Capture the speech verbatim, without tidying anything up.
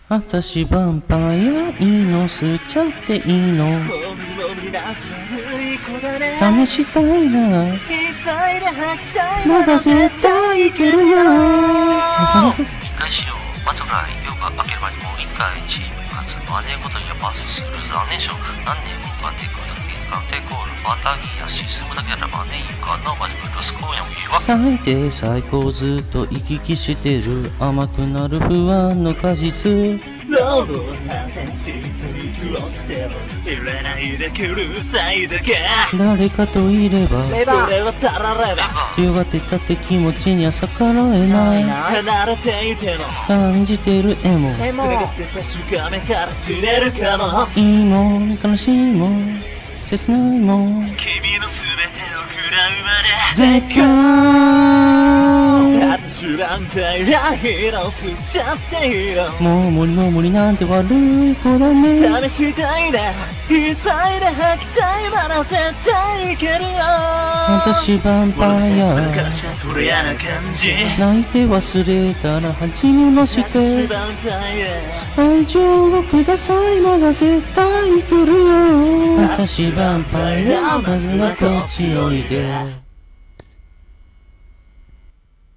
私ヴァンパイアいいの吸っちゃっていいの試したいなまだ絶対いけるよ一回しよう場所が夜が明ける前にもう一回チームかつマネーごとにはパスする残念賞何年もかっていくだけ鑑定コールバタギやシステムだけならマネーインかノーマルブルス公演を見るわ最低最高ずっと行き来してる甘くなる不安の果実ロードを反転し取り殺してもいらないでくるさいだけ誰かといればそれはたられば強がってたって気持ちには逆らえない離れていても感じてる絵も全て確かめから死ねるかもいいもん悲しいもん切ないもん君の全てを食らうまで絶叫私なんていらヒーロー吸っちゃっていいのもう無理の無理なんて悪い子だね試したいねいっぱいで吐きたいなら絶対いけるよ私ヴァンパイア昔はこれやな感じ泣いて忘れたら恥にまし私てヴァンパイア愛情をくださいまだ絶対来るよ私ヴァンパイアまずはこっちおいで